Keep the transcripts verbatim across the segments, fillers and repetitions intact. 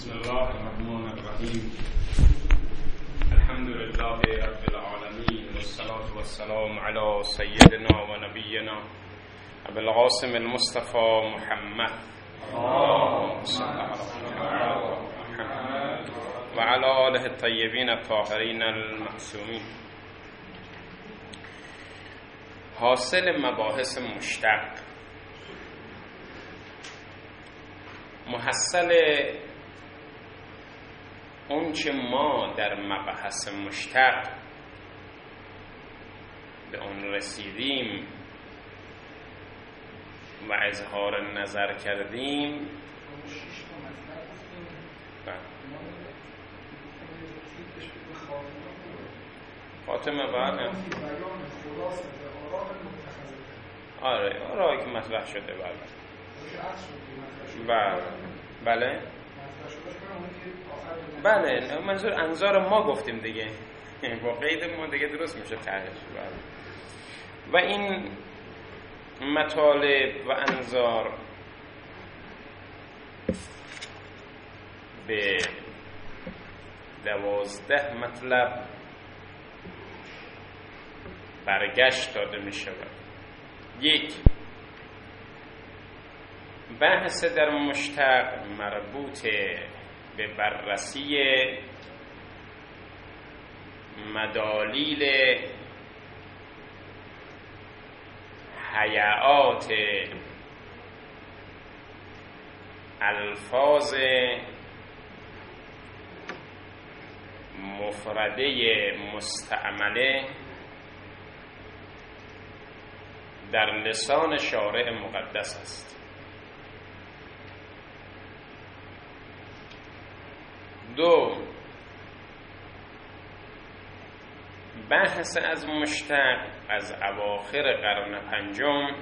بسم الله الرحمن الرحیم. الحمد لله رب العالمین والصلاة والسلام علی سیدنا و نبینا ابی القاسم المصطفى محمد اللهم صل علی محمد و علی آله الطیبین الطاهرین المعصومین. حاصل مباحث مشتق، محصل اون چه ما در مبحث مشتق به اون رسیدیم و اظهار نظر کردیم، خاتمه بعد آره آره که مطرح شده بله بله بله بله منظور انظار ما گفتیم دیگه، با قید ما دیگه درست میشه طرحش. بله. و این مطالب و انظار به دوازده مطلب برگشت داده می شود. یک، بحث در مشتق مربوط به بررسی مدالیل حیات الفاظ مفرده مستعمله در لسان شارع مقدس است. دو، بحث از مشتق از اواخر قرن پنجم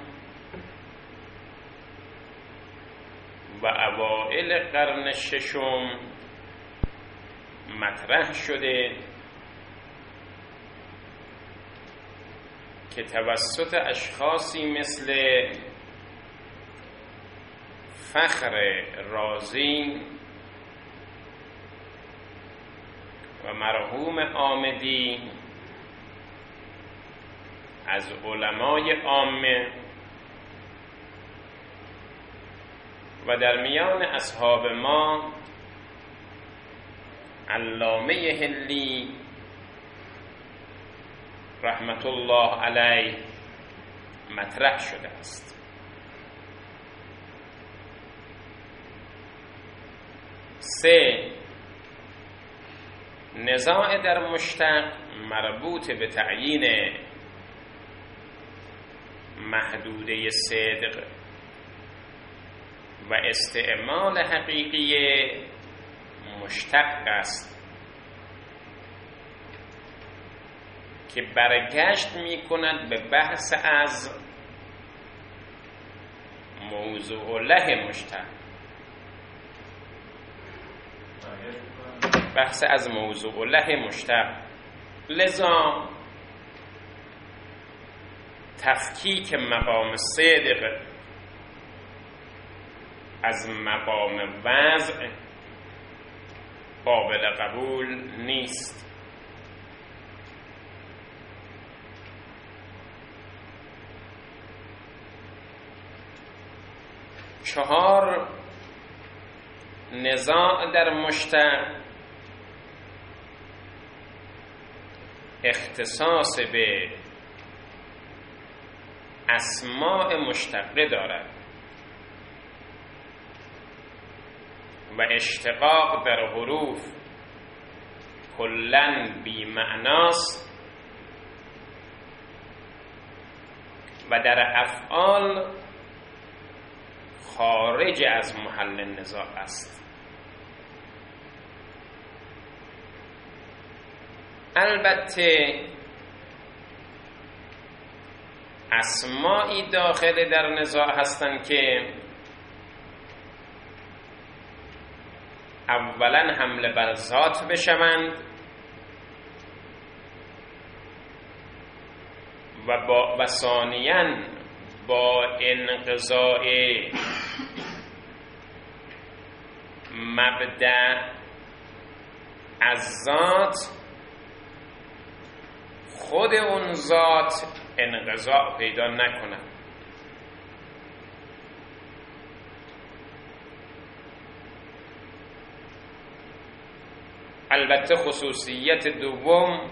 و اوائل قرن ششم مطرح شده که توسط اشخاصی مثل فخر رازی و مرحوم آمدی از علمای عامه و در میان اصحاب ما علامه حلی رحمت الله علیه مطرح شده است. سه، نزاع در مشتق مربوط به تعیین محدوده صدق و استعمال حقیقی مشتق است که برگشت می کند به بحث از موضوع له مشتق بحث از موضوع له مشتق لذا تفکیک مقام صدق از مقام وضع قابل قبول نیست. چهار، نزاع در مشتق اختصاص به اسماء مشتقه دارد و اشتقاق در حروف کلاً بی معناست و در افعال خارج از محل نزاع است. البته اسمایی داخل در نزاع هستند که اولا حمله بر ذات بشوند و با و ثانیاً با انقضاء مبدأ از ذات، خود اون ذات انقضاء پیدا نکنه. البته خصوصیت دوم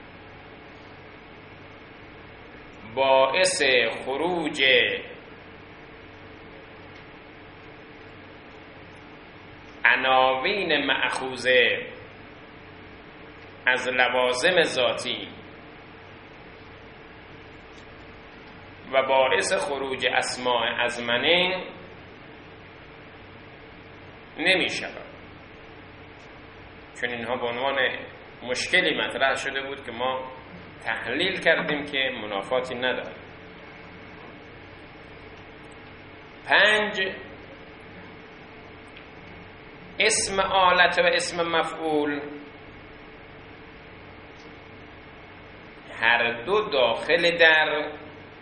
باعث خروج عناوین مأخوذه از لوازم ذاتی و باعث خروج اسماء ازمنه نمی شود، چون اینها به عنوان مشکلی مطرح شده بود که ما تحلیل کردیم که منافاتی نداره. پنج، اسم آلت و اسم مفعول هر دو داخل در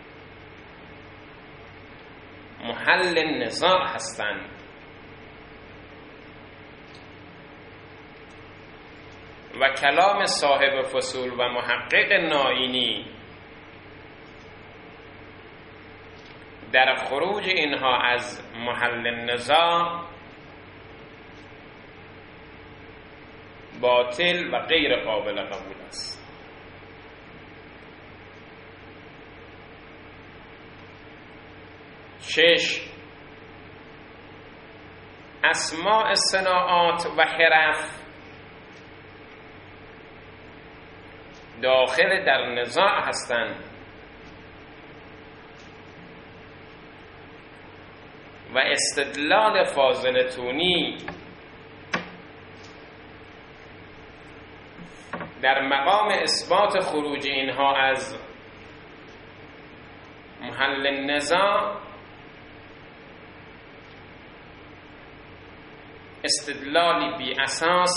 محل نزاع هستند و کلام صاحب فصول و محقق نائینی در خروج اینها از محل نزاع باطل و غیر قابل قبول است. شش، اسماء صناعات و حرف داخل در نزاع هستند و استدلال فاضل تونی در مقام اثبات خروج اینها از محل نزاع استدلالی بی اساس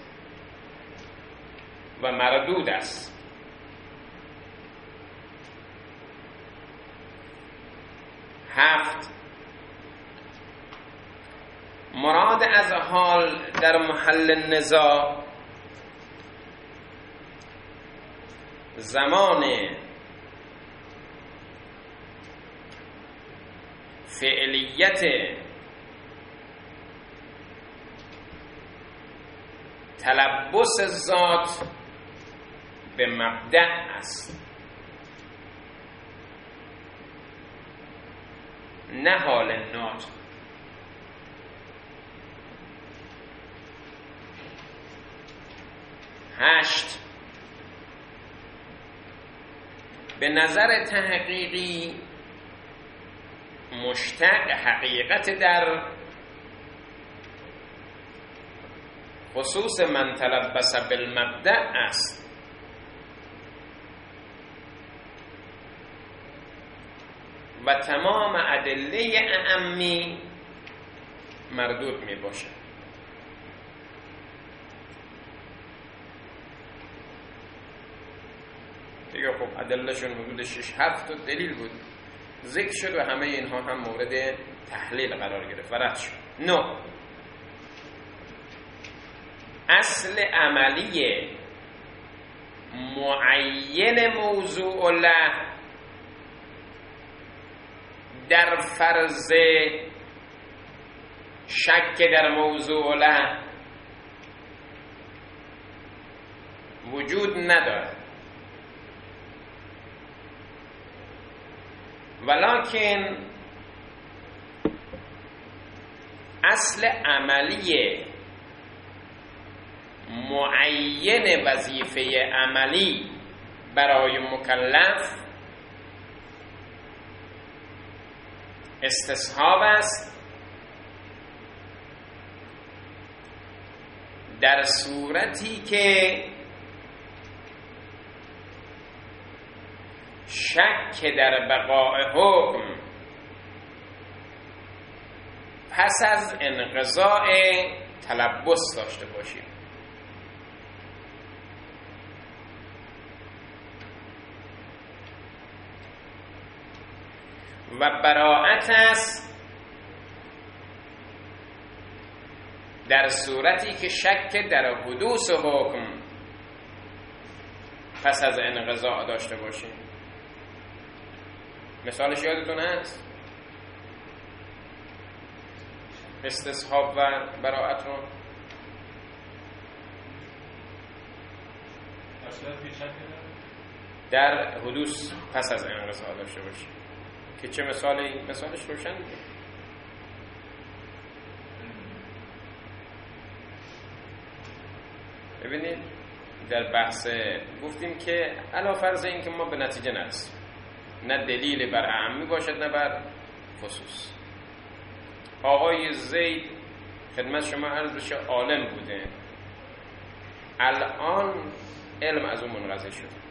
و مردود است. هفت، مراد از حال در محل نزاع زمان فعلیت تلبس ذات به مبدأ است، نه حال ناطق. هشت، به نظر تحقیقی مشتق حقیقت در خصوص من تلبس بالمبدأ است و تمام ادله اعمی مردود می باشد. دیگه خب ادلهشون حدود شش هفت تا دلیل بود ذکر شد و همه اینها هم مورد تحلیل قرار گرفت و رد شد. نه، اصل عملی معین موضوع له در فرض شک در موضوع له وجود ندارد، ولکن اصل عملی معین وظیفه عملی برای مکلف استصحاب است در صورتی که شک در بقاء حکم پس از انقضاء تلبس داشته باشیم و براءت است در صورتی که شک در حدوث حکم پس از انقضاء داشته باشیم. مثالش یادتون هست؟ استصحاب و براءت رو در حدوث پس از انقضاء داشته باشیم که چه مثالی؟ مثالش روشن دیگه. ببینید در بحث گفتیم که علی فرض این که ما به نتیجه نرسیم، نه دلیل بر اعمی باشد نه بر خصوص. آقای زید خدمت شما عرض بشه عالم بوده، الان علم از اون منقضی شده.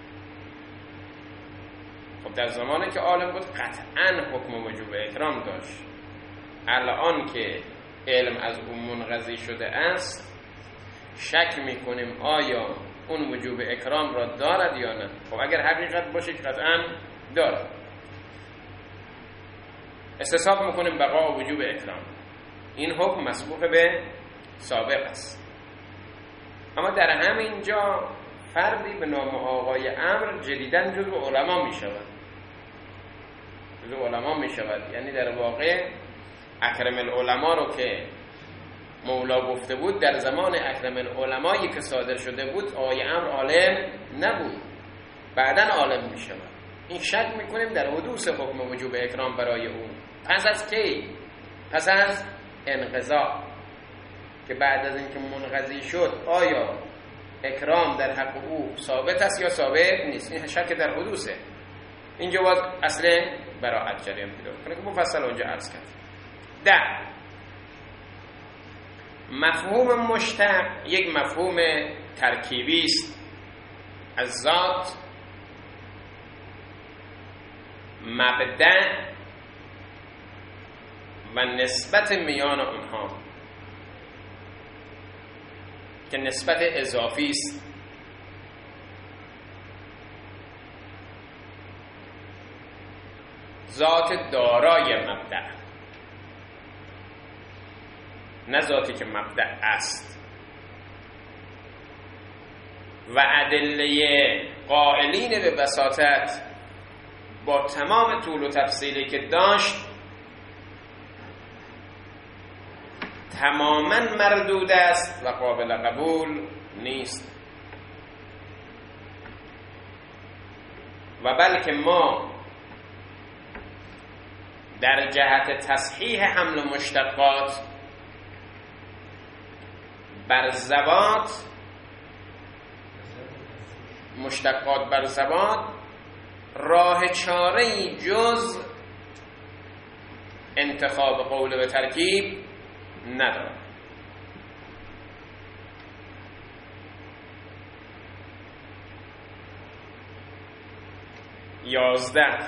خب در زمانی که عالم بود قطعاً حکم وجوب اکرام داشت. الان که علم از اون منقضی شده است شک میکنیم آیا اون وجوب اکرام را دارد یا نه. خب اگر حقیقت باشه که قطعاً دارد، استصحاب میکنیم بقا وجوب اکرام. این حکم مسبوق به سابق است. اما در همین جا فردی به نام آقای امر جدیداً جزو علما میشود، جزو علما میشود. یعنی در واقع اکرم العلما رو که مولا گفته بود در زمان اکرم العلمایی که صادر شده بود آقای امر عالم نبود، بعداً عالم میشود. این شک میکنیم در حدوث حکم وجوب اکرام برای اون پس از کی؟ پس از انقضاء، که بعد از اینکه منقضی شد آیا اکرام در حق او ثابت است یا ثابت نیست. این شک در حدوثه. اینجا باز اصل براءت جریان پیدا کنه که مفصل اونجا عرض کرد. ده، مفهوم مشتق یک مفهوم ترکیبی است از ذات، مبدأ و نسبت میان آنها که نسبت اضافی است. ذات دارای مبدأ، نه ذاتی که مبدأ است. و ادله قائلین به بساطت با تمام طول و تفصیلی که داشت تماما مردود است و قابل قبول نیست. و بلکه ما در جهت تصحیح حمل مشتقات بر ذوات، مشتقات بر ذوات، راه چاره‌ای جز انتخاب قول و ترکیب ندارد. یازده،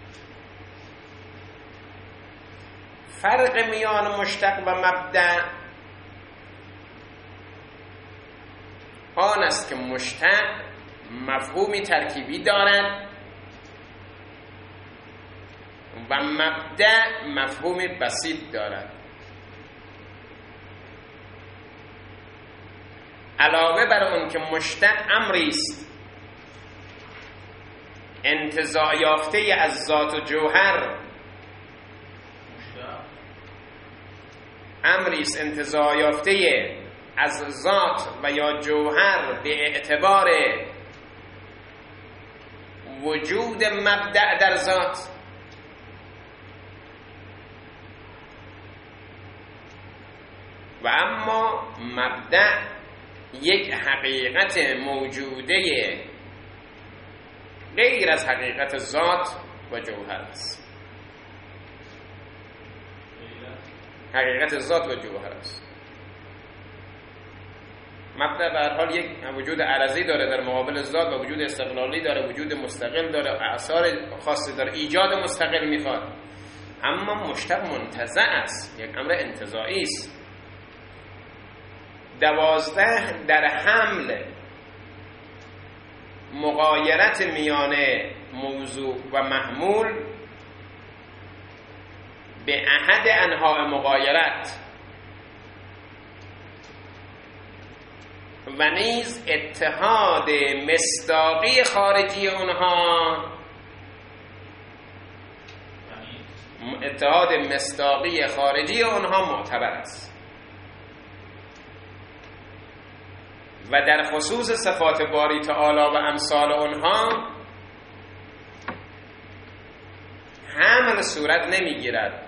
فرق میان مشتق و مبدأ آن است که مشتق مفهومی ترکیبی دارد و مبدأ مفهومی بسیط دارد. علاوه بر اون که مشتق امری است انتزاع یافته از ذات و جوهر، امری است انتزاع یافته از ذات و یا جوهر به اعتبار وجود مبدأ در ذات، و اما مبدأ یک حقیقت موجوده غیر از حقیقت ذات و جوهر است. حقیقت ذات و جوهر است. مبدأ به هر حال یک وجود عرضی داره در مقابل ذات و وجود استقلالی داره، وجود مستقل داره، اثار خاصی داره، ایجاد مستقل میخواد. اما مشتق منتزع است، یک امر انتزاعی است. دوازده، در حمل مغایرت میان موضوع و محمول به احد انواع مغایرت و نیز اتحاد مصداقی خارجی اونها، اتحاد مصداقی خارجی اونها معتبر است. و در خصوص صفات باری تعالی و امثال اونها حمل صورت نمیگیرد،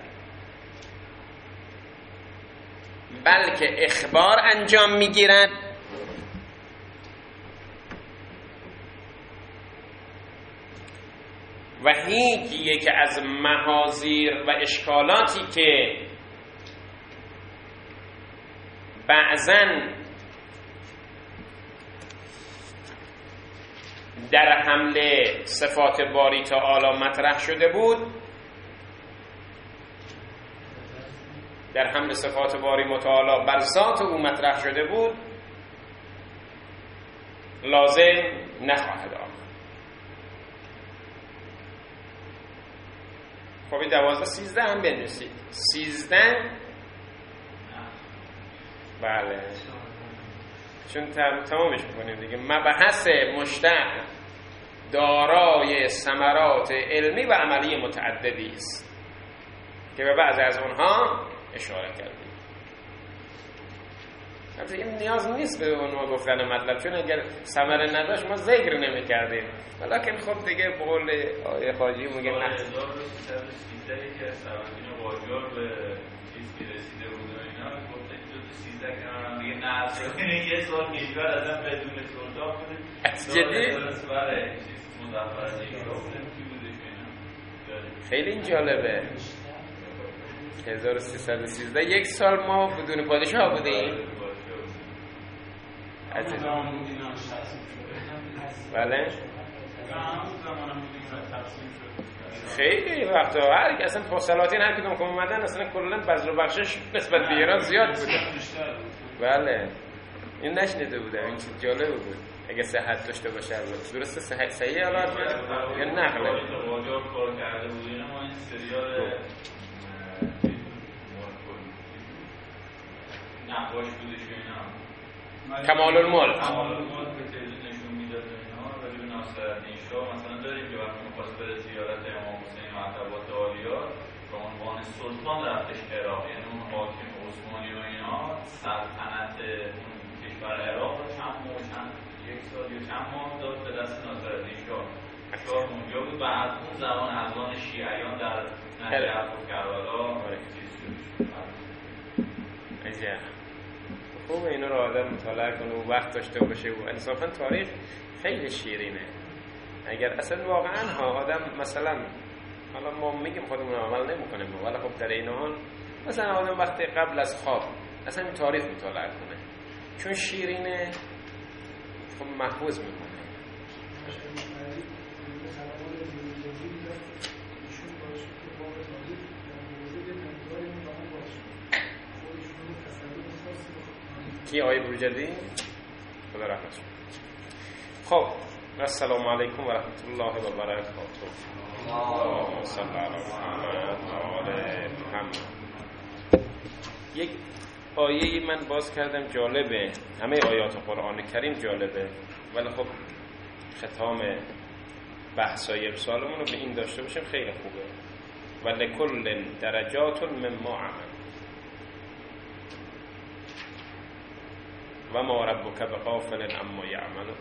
بلکه اخبار انجام میگیرد و هیچ یک از محاذیر و اشکالاتی که بعضن در حمله صفات باری تعالی مطرح شده بود، در حمل صفات باری متعالی بر ذات او مطرح شده بود، لازم نخواهد آمد. خب این دوازده سیزده هم بنویسید. سیزده بله چون تمامش میکنیم دیگه. مبحث مشتق دارای ثمرات علمی و عملی متعددی است که به بعضی از اونها اشاره کردیم. البته این نیاز نیست به اونها گفتن مطلب، چون اگر ثمره نداشت ما ذکر نمی کردیم، ولیکن خب دیگه به قول آیه خواجی میگه نه هزار و سیصد و سیزده که سرانجین واجار به چیز که رسیده بود و اینا گفته که دو سیزده که هم دیگه نه شد، یه سال کشور ازم بدون سلطان بوده جدی؟ برای چیز مظفر از این گفتم کی بودش اینا. خیلی این جالبه. هزار و سیصد و سیزده یک سال ما بدون پادشاه بودیم. از بله خیلی وقتا هر که اصلا سلاطین هر کدوم که اومدن اصلا کلا بذل و بخشش نسبت به ایران زیاد بوده. بله این نشنیده بودم، این چیز جالب بود اگه صحت داشته باشه. درسته صحت صحیح حالات یا نقله واجار کار کرده بود اینا. ما این سریال نقاش بودش اینا، کمال الملک کمال الملک به تلویزیون نشون میداد اینا. ولی به ناصرالدین شاه مثلا داریم که وقتی می‌خواست بره زیارت امام حسین مرتبات عالیه به عنوان سلطان رفتش عراق، یعنی اون حاکم عثمانی و اینا سلطنت اون کشور عراق رو چند ماه چند یک سال یا چند ماه داد به دست ناصرالدین شاه. شاه اونجا بود و از اون زمان اذان شیعیان در نجف و کربلا چیز شد. عجب خوب اینا رو آدم مطالعه کنه و وقت داشته باشه و انصافا تاریخ خیلی شیرینه. اگر اصلا واقعا ها آدم مثلا حالا ما میگیم خودمون عمل نمیکنیم ولی خب در این حال مثلا آدم وقتی قبل از خواب اصلا این تاریخ مطالعه کنه چون شیرینه خب محفوظ میکنه. کی آقای بروجردی؟ خدا رحمتش کنه. خب السلام علیکم و رحمت الله و برکاته. اللهم صل علی محمد و آل محمد. یک آیه من باز کردم جالبه، همه آیات قرآن کریم جالبه ولی خب ختام بحثای امسالمون رو به این داشته باشیم خیلی خوبه. و لکل درجات مما عمل و ما ربک بغافل عما یعملون.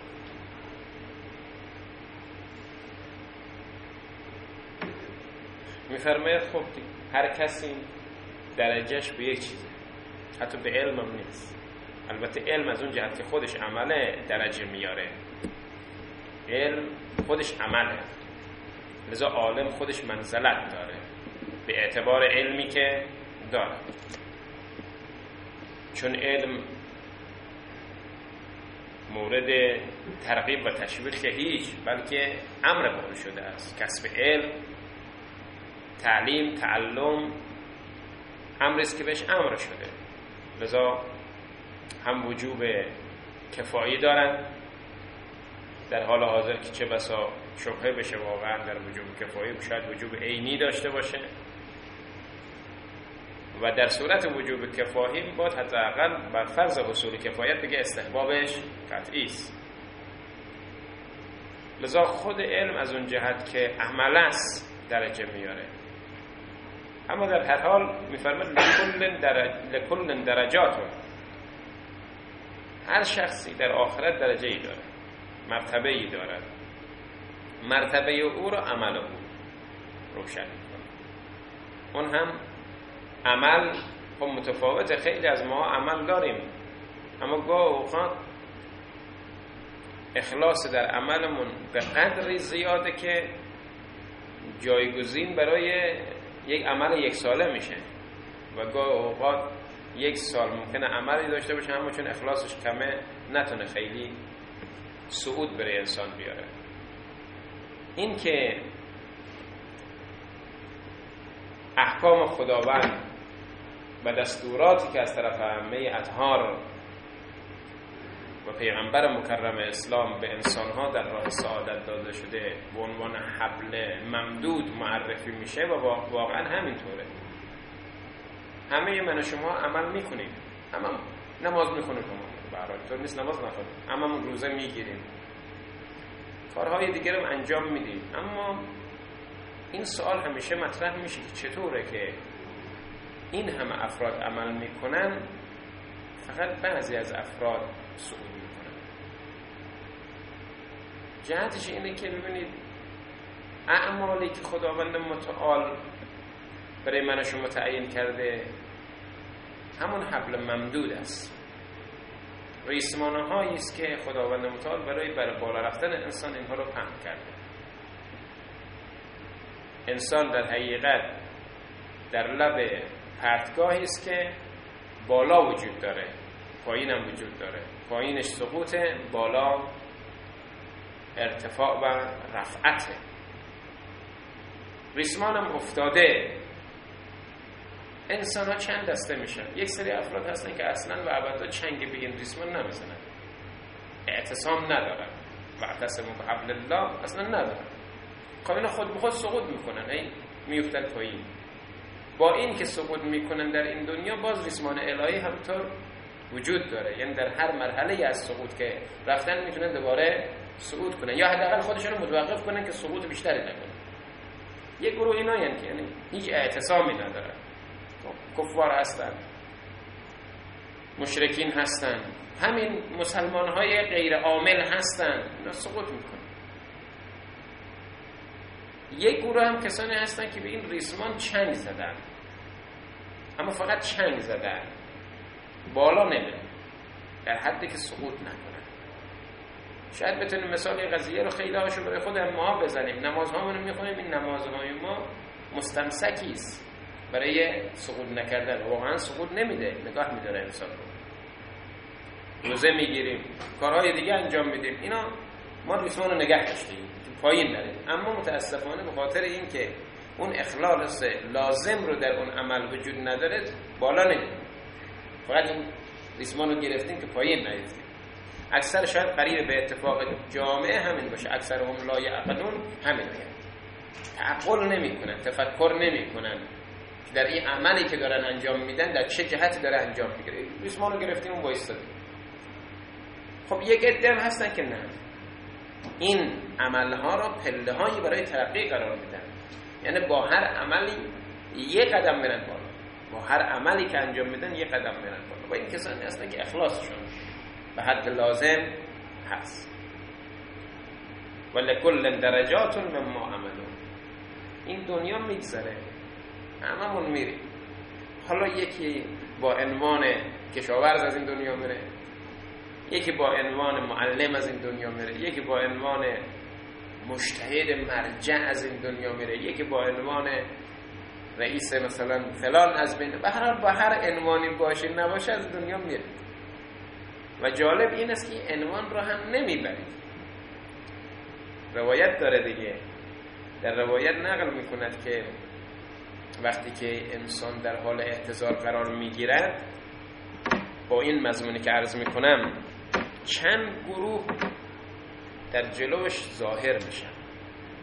میفرماید خب هر کسی درجهش به یک چیزه، حتی به علم هم نیست. البته علم از اون جهت که خودش عمله درجه میاره، علم خودش عمله، لذا عالم خودش منزلت داره به اعتبار علمی که داره، چون علم مورد ترغیب و تشویق هیچ بلکه امر قائل شده است. کسب علم، تعلیم، تعلم امری است که بهش امر شده، لذا هم وجوب کفایی دارن در حال حاضر که چه بسا شبهه بشه واقعا در وجوب کفایی، شاید وجوب عینی داشته باشه و در صورت وجوب کفایی باید حداقل بر فرض حصول کفایت بگه استحبابش قطعی است. لذا خود علم از اون جهت که عمل است درجه میاره، اما در هر حال میفرماد لکل درج... لکل درجات، هر شخصی در آخرت درجه ای داره، مرتبه ای دارد، مرتبه او را عمل او روشن میکنه. اون هم عمل خب متفاوته، خیلی از ما عمل داریم اما گاه اوقات اخلاص در عملمون به قدری زیاده که جایگزین برای یک عمل یک ساله میشه و گاه اوقات یک سال ممکنه عملی داشته باشه اما چون اخلاصش کمه نتونه خیلی صعود برای انسان بیاره. این که احکام خداوند و دستوراتی که از طرف ائمه اطهار و پیغمبر مکرم اسلام به انسانها در راه سعادت داده شده به عنوان حبل ممدود معرفی میشه و واقعا همینطوره. همه من و شما عمل میکنیم، اما نماز میخونیم، برای طور نیست نماز نخونیم، اما روزه میگیریم، کارهای دیگر رو انجام میدیم، اما این سوال همیشه مطرح میشه که چطوره که این همه افراد عمل میکنن فقط بعضی از افراد صعود میکنن. جهتش اینه که ببینید اعمالی که خداوند متعال برای من و شما تعیین کرده همون حبل ممدود است، ریسمانه هایی است که خداوند متعال برای بر بالا رفتن انسان اینها رو پهن کرده. انسان در حقیقت در لب پرتگاهی است که بالا وجود داره، پایین هم وجود داره، پایینش سقوطه، بالا ارتفاع و رفعته. ریسمان هم افتاده. انسان ها چند دسته میشن؟ یک سری افراد هستن که اصلا و ابدا چنگی به این ریسمان نمیزنن، اعتصام ندارن، واعتصموا بحبل الله اصلا ندارن، خب اینا خود به خود سقوط میکنن، این میفتن پایین. با این که سقوط میکنن در این دنیا باز ریسمان الهی همطور وجود داره، یعنی در هر مرحله از سقوط که رفتن میتونن دوباره صعود کنن یا حداقل خودشون رو متوقف کنن که سقوط بیشتری نکنن. یک گروه اینا یعنی, یعنی هیچ اعتصامی ندارن، کفار هستن، مشرکین هستن، همین مسلمان های غیر عامل هستن، اینا سقوط میکنن. یک گروه هم کسانی هستن که به این ریسمان چنگ زدن، اما فقط چنگ زدن، بالا نمیرن، در حدی که سقوط نکنن. شاید بتونیم مثال قضیه رو خیلی هاشو برای خود ما بزنیم. نمازهامون رو میخونیم، این نمازهای ما مستمسکی است برای سقوط نکردن، واقعا سقوط نمیده، نگاه میداره انسان رو. روزه میگیریم، کارهای دیگه انجام میدیم، اینا ما ریسمان رو نگه داشتیم پایین داریم، اما متاسفانه به خاطر این که اون اخلاص لازم رو در اون عمل وجود نداره بالا نمیره، فقط این ریسمان رو گرفتیم که پایین نیفتیم. اکثر شاید قریب به اتفاق جامعه همین باشه، اکثر هم لا یعقلون همین هست، تعقل نمی کنن، تفکر نمی کنن در این عملی که دارن انجام میدن در چه جهتی داره انجام میگیره. ریسمان رو گرفتیم اون وایستادیم. خب یک عده هم هستن که نه، این عملها را پله هایی برای ترقی قرار میدن، یعنی با هر عملی یک قدم میرن بالا، با هر عملی که انجام میدن یک قدم میرن بالا. و این کسانی هستن که اخلاصشون به حد لازم هست. ولکل درجات مما عملون. این دنیا میگذره، هممون میریم. حالا یکی با عنوان کشاورز از این دنیا میره، یکی با عنوان معلم از این دنیا میره، یکی با عنوان مجتهد مرجع از این دنیا میره، یکی با عنوان رئیس مثلا فلان از بین. به هر حال با هر عنوانی باشه نباشه از دنیا میره. و جالب این است که عنوان رو هم نمیبرید. روایت داره دیگه، در روایت نقل میکند که وقتی که انسان در حال احتضار قرار میگیرد با این مضمونی که عرض میکنم چند گروه در جلوش ظاهر میشن،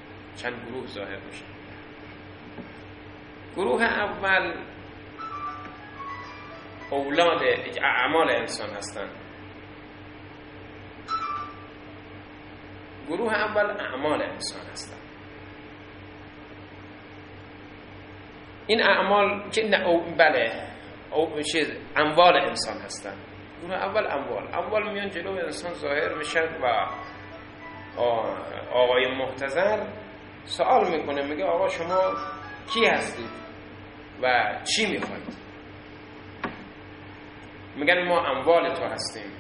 چند گروه ظاهر میشن. گروه اول اولاد اعمال انسان هستند. گروه اول اعمال انسان هستند. این اعمال که نه او بله او چیز اموال انسان هستند. گروه اول اموال اموال میان جلو انسان ظاهر میشن و آقای محتضر سوال میکنه، میگه آقا شما کی هستید و چی میخواید؟ میگن ما اموال تو هستیم.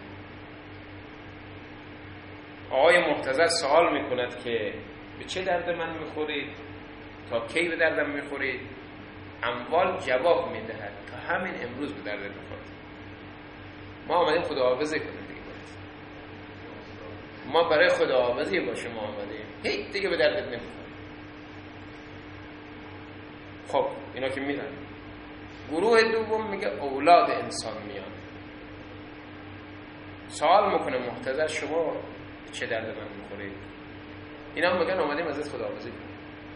آقای محتضر سوال میکند که به چه درد من میخورید؟ تا کی به دردم میخورید؟ اموال جواب میدهد تا همین امروز به درد میخورید. ما آمدیم خداحافظی کنیم دیگه، ما برای خداحافظی با شما آمدیم، هیچ دیگه به دردت نمیخورید. خب اینا که میرن. گروه دوم میگه اولاد انسان میان، سوال میکنه محتضر شما چه درد من میخورید؟ اینا میگن آمدیم ازت خداحافظی کنیم،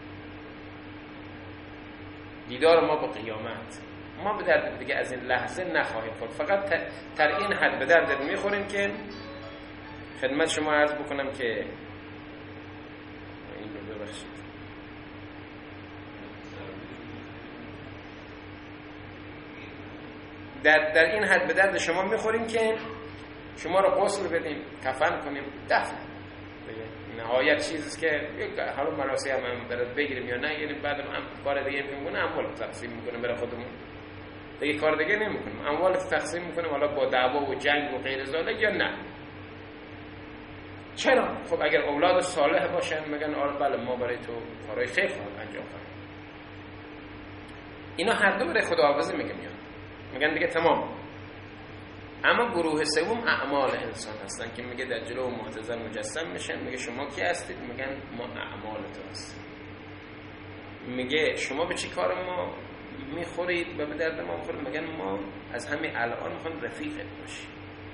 دیدار ما با قیامت، ما به درد دیگه از این لحظه نخواهیم خورد، فقط تر این حد به درد میخوریم که خدمت شما عرض بکنم که این رو ببخشید در, در این حد به درد شما میخوریم که شما رو غسل بدیم، کفن کنیم، دفن نهایت چیزیست که حالا مراسم هم برات بگیریم یا نگیریم، بعد هم کار دیگه میکنه، اموال تقسیم میکنه برای خودمون، دیگه کار دیگه نمیکنیم، اموال تقسیم میکنیم حالا با دعوا و جنگ و غیر ذالک یا نه. چرا؟ خب اگر اولاد صالح باشن میگن آره بله ما برای تو کارهای خیر خواهیم انجام کنیم. اینا هر دو برای خداحافظی میگن میان، میگن دیگه تمام. اما گروه سوم اعمال انسان هستن که میگه در جلو محتضر مجسم میشن، میگه شما کی هستید؟ میگن ما اعمال تو هستیم. میگه شما به چی کار ما میخورید و به درد ما میخورید؟ میگن ما از همین الان میخوایم رفیقت باشیم.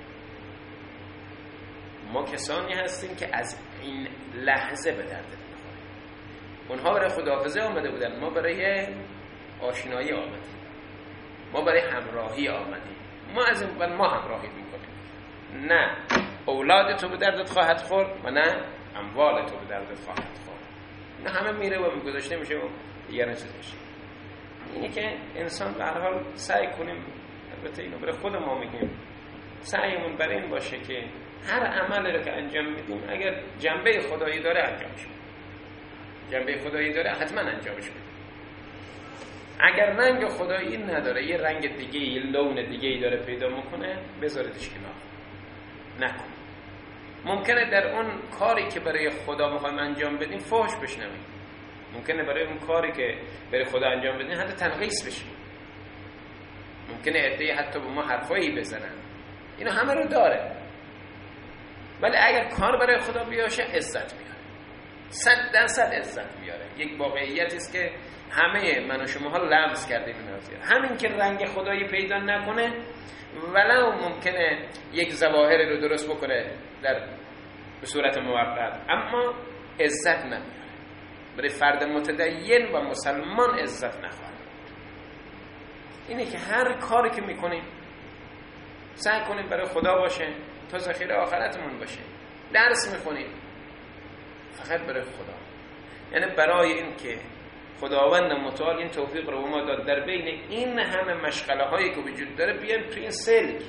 ما کسانی هستیم که از این لحظه به دردت میخوریم. اونها برای خداحافظی آمده بودن، ما برای آشنایی آمدیم، ما برای همراهی آمدیم. ما از این بعد ما همراهی میکنیم، نه اولاد تو به دردت خواهد خورد و نه اموال تو به دردت خواهد خورد. نه همه میره و میگذاشته میشه و دیگران چیز میشه. اینه که انسان به هر حال سعی کنیم، البته اینو برای خود ما میگیم، سعیمون برای این باشه که هر عملی رو که انجام میدیم اگر جنبه خدایی داره انجامش بدیم، جنبه خدایی داره حتما انجامش بدیم. اگر رنگ خدایی نداره، یه رنگ دیگه، یه لون دیگه داره پیدا میکنه، بذاردش کنار، نکن. ممکنه در اون کاری که برای خدا میخوایم انجام بدیم فحش بشنویم، ممکنه برای اون کاری که برای خدا انجام بدیم حتی تنقیص بشیم، ممکنه عده‌ای حتی به ما حرفایی بزنن. اینو همه رو داره، ولی اگر کار برای خدا بیاشه عزت میاره، صد درصد عزت میاره. یک واقعیتی است که همه من و شماها لمس کردیم این نظیر. همین که رنگ خدایی پیدا نکنه ولو ممکنه یک ظواهر رو درست بکنه در به صورت موقت، اما عزت نمیاره. برای فرد متدین و مسلمان عزت نخواهد. اینه که هر کاری که میکنیم سعی کنیم برای خدا باشه تا ذخیره آخرتمون باشه. درس میخونیم فقط برای خدا، یعنی برای این که خداوند متعال این توفیق رو به ما داد در بین این همه مشغله هایی که وجود داره بیایم توی این سلک،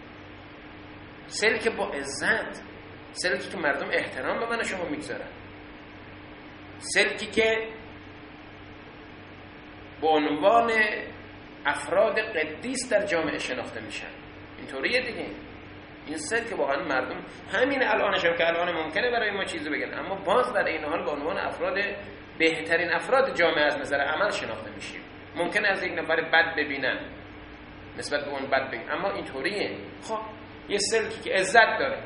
سلک با عزت، سلکی که مردم احترام به من شما میگذارن، سلکی که به عنوان افراد قدیس در جامعه شناخته میشن. اینطوریه دیگه. این سلک واقعا مردم همین الانش هم که الان ممکنه برای ما چیزی بگن، اما باز در این حال به عنوان افراد بهترین افراد جامعه از نظر عمل شناخته میشیم. ممکنه از یک نفر بد ببینن نسبت به اون بد بگن، اما اینطوریه. خب یه سلکی که عزت داره.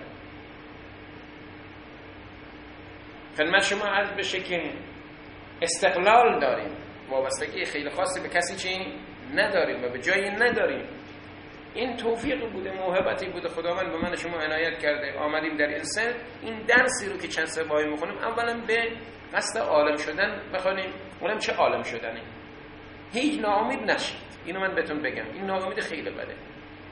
خدمت شما عرض بشه که استقلال داریم، وابستگی خیلی خاصی به کسی چی نداریم و به جایی نداریم. این توفیق بوده، موهبتی بوده خداوند به من شما عنایت کرده، آمدیم در این سن این درسی رو که چند سبایی میخونیم اولا به قصد عالم شدن بخونیم. اونم چه عالم شدنی؟ هیچ ناامید نشید. اینو من بهتون بگم، این ناامیدی خیلی بده.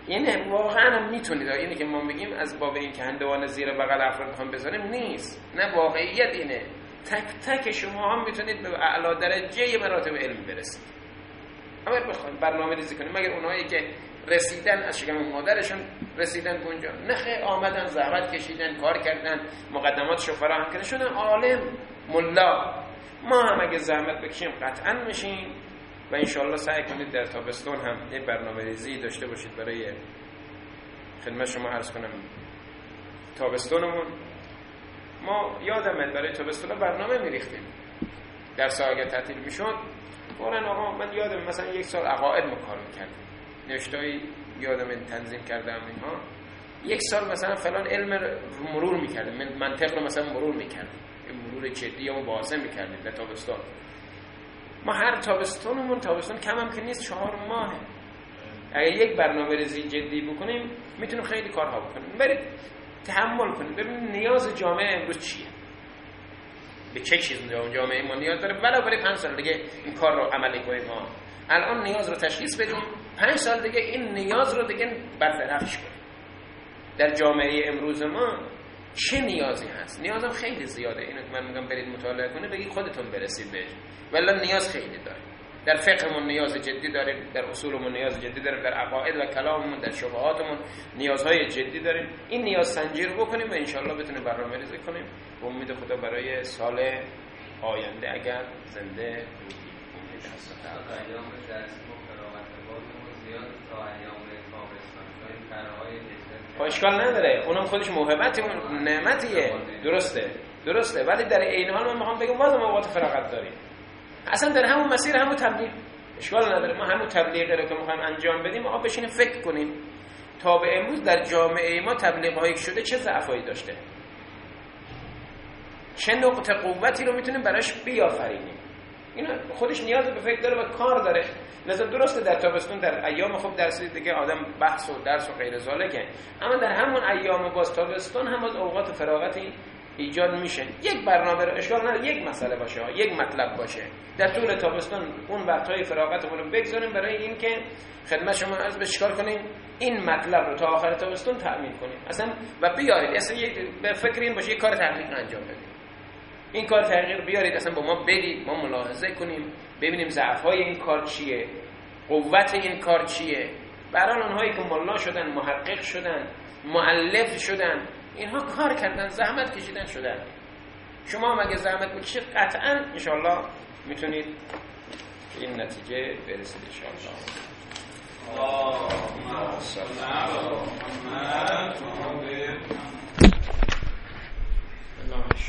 یعنی واقعا هم میتونید، اینی که ما میگیم از باب این که هندوانه زیر بغل افراد بخوام بذاریم نیست، نه واقعیت اینه. تک تک شما هم میتونید به اعلی درجه مراتب علم برسید اما بخواید برنامه ریزی کنید. مگر اونایی که رسیدن از شکم مادرشون رسیدن به اونجا، نخه آمدن زحمت کشیدن کار کردن مقدماتشو فراهم کردن شدن عالم ملا. ما هم اگه زحمت بکشیم قطعا میشیم و انشالله سعی کنید در تابستون هم یه برنامه ریزی داشته باشید برای خدمت شما عرض کنم. تابستونمون ما یادمه برای تابستون برنامه میریختیم، در ساعت تعطیل میشد فوراً آقا من یادم مثلا یک سال عقاید ما کار میکردیم، نوشته‌ای یادم تنظیم کردم اینها، یک سال مثلا فلان علم مرور میکردیم، منطق رو مثلا مرور میکردیم، مرور جدی و بازه میکردیم در تابستون. ما هر تابستونمون تابستون کم هم که نیست چهار ماهه، اگه یک برنامه ریزی جدی بکنیم میتونیم خیلی کارها بکنیم. برید تحمل کنید ببینید نیاز جامعه امروز چیه، به چه چیز جامعه ما نیاز داره، ولی برای پنج سال دیگه این کار رو عملی کنیم. ما الان نیاز رو تشخیص بدیم، پنج سال دیگه این نیاز رو دیگه برطرفش کنیم. در جامعه امروز ما چه نیازی هست؟ نیازم خیلی زیاده، اینو که من میگم برید مطالعه کنید بگید خودتون برسید بهش، ولی نیاز خیلی داره. در فقهمون نیاز جدی داریم، در اصولمون نیاز جدی داریم، در عقاید و کلاممون، در شبهاتمون نیازهای جدی داریم. این نیاز سنجی رو بکنیم و انشالله بتونیم برنامه‌ریزی کنیم و امید خدا برای سال آینده اگر زنده بودیم. امید هست تا ایام درس مقررات بازمون زیاد تا ایام تابستان این طرح‌های با اشکال نداره، اونم خودش موهبتی اون نعمتیه، درسته درسته ولی در این حال من میخوام بگم بازم اوقات فراغت داریم. اصلا در همون مسیر همون تبلیغ اشکال نداره، ما همون تبلیغی رو که میخوایم انجام بدیم ما بشینیم فکر کنیم تا به امروز در جامعه ما تبلیغ شده چه ضعفایی داشته، چه نقطه قوتی رو میتونیم براش بیافرینیم. اینا خودش نیاز به فکر داره و کار داره. لذا درسته در تابستون در ایام خوب درسی دیگه آدم بحث و درس و غیر ذالکه، اما در همون ایام باز تابستون هم از اوقات فراغتی ایجاد میشه. یک برنامه رو اشکال نداره یک مسئله باشه، یک مطلب باشه، در طول تابستون اون وقت‌های فراغتمون رو بگذاریم برای اینکه خدمت شما از بشکار کنیم این مطلب رو تا آخر تابستون تأمین کنیم اصلا و بیارید اصلا یک به فکر این باشه یک کار تحقیق انجام بدیم. این کار تغییر بیارید اصلا با ما بدید، ما ملاحظه کنیم ببینیم ضعف‌های این کار چیه، قوت این کار چیه. برای اونهایی که ملا شدن، محقق شدن، مؤلف شدن، اینها کار کردن، زحمت کشیدن شدن. شما هم اگه زحمت بکشید قطعاً انشاءالله میتونید این نتیجه برسید انشاءالله. اللهم صل علی محمد